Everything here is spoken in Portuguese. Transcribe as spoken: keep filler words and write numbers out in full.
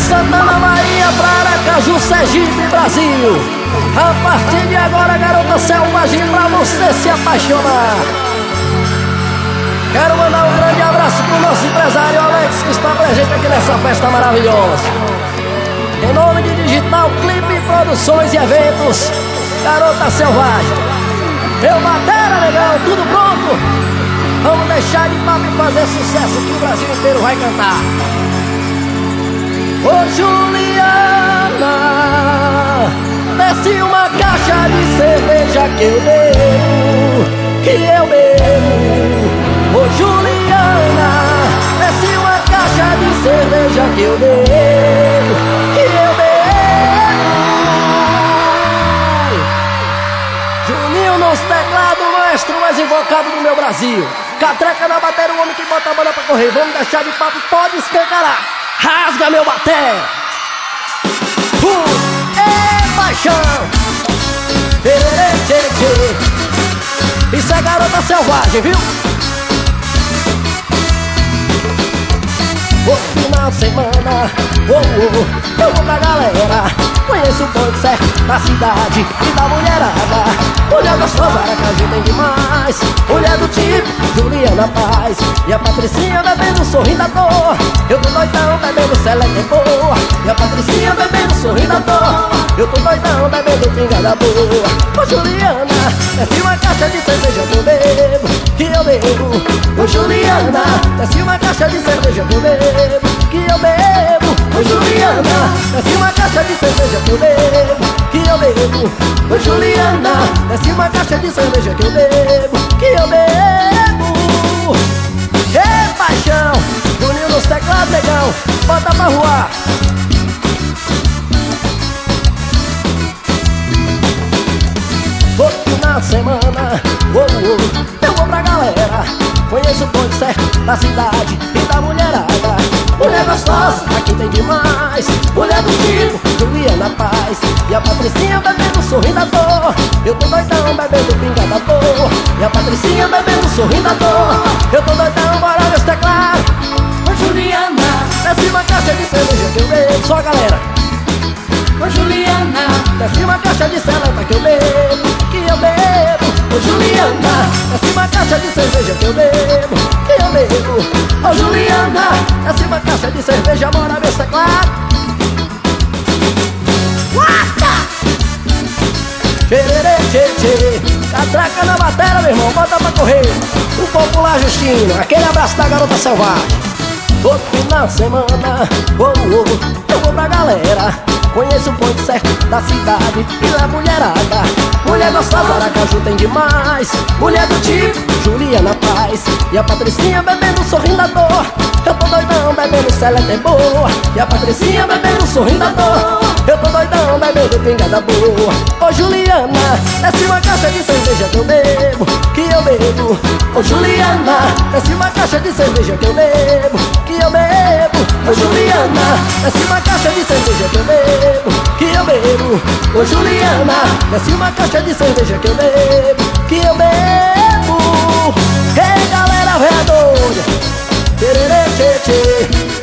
Santana, Bahia, pra Aracaju, Sergipe, Brasil. A partir de agora, garota selvagem, pra você se apaixonar. Quero mandar um grande abraço pro nosso empresário Alex, que está presente aqui nessa festa maravilhosa. Em nome de Digital Clipe Produções e Eventos, Garota Selvagem. Meu batera, legal, tudo pronto? Vamos deixar de papo e fazer sucesso que o Brasil inteiro vai cantar. Ô Juliana, desce uma caixa de cerveja que eu bebo, que eu bebo. Ô Juliana, desce uma caixa de cerveja que eu bebo, que eu bebo. Juninho nos teclados, maestro mais invocado do meu Brasil. Catraca na bateria, o homem que bota a banda pra correr. Vamos deixar de papo, pode escancarar. Rasga meu bater. Uh, é paixão. Isso é garota selvagem, viu? O final de semana, oh, oh, eu vou pra galera. Conheço o ponto certo da cidade e da mulherada. Mulher gostosa, Aracaju tem demais. Mulher do tipo Juliana Paz e a Patricinha bebendo, sorrindo à toa. Eu tô doidão bebendo Select boa. E a Patricinha bebendo, sorrindo à toa. Eu tô doidão bebendo pingada boa. Ô Juliana, desce uma caixa de cerveja que eu bebo, que eu bebo. Ô Juliana, desce uma caixa de cerveja que eu bebo, que eu bebo. Ô Juliana, desce uma caixa de cerveja que eu bebo, que eu bebo. Ô Juliana, desce uma caixa de cerveja que eu bebo, que eu bebo. Ê, paixão, Juninho nos teclados, negão, bota pra voar. Outro final de semana, oh, oh, eu vou pra galera. Conheço o ponto certo da cidade e da mulherada. Mulher gostosa, aqui tem demais. Mulher do tipo Juliana Paz e a Patricinha bebendo, sorrindo à toa. Eu tô doidão bebendo pingada boa. E a Patricinha bebendo, sorrindo à toa. Eu tô doidão, bora meus teclados. Ô Juliana, desce uma caixa de cerveja que eu bebo. Só galera. ô Juliana, desce uma caixa de seleta que eu bebo, que eu bebo. Ô Juliana, desce uma caixa de cerveja que eu bebo, que eu bebo. Ô Juliana, desce uma caixa de cerveja, bora meus teclados. Guarda! Tchererê, tchê, tchê. Catraca na bateria, meu irmão, bota pra correr. O popular Justino, aquele abraço da garota selvagem. Todo final de semana, oh, oh, eu vou pra galera. Conheço o ponto certo da cidade e da mulherada. Mulher gostosa, Aracaju tem demais. Mulher do tipo Juliana Paz e a Patricinha bebendo, sorrindo à toa. Eu tô doidão bebendo Select boa. E a Patricinha bebendo, sorrindo à toa. Eu tô doidão bebendo pingada boa. Ô Juliana, desce uma caixa de cerveja que eu bebo, que eu bebo. Ô Juliana, desce uma caixa de cerveja que eu bebo, que eu bebo. Ô Juliana, desce uma caixa de cerveja que eu bebo, que eu bebo. Ô Juliana, desce uma caixa de cerveja que eu bebo, que eu bebo. Ei galera, véia doida, tererê, tchê, tchê.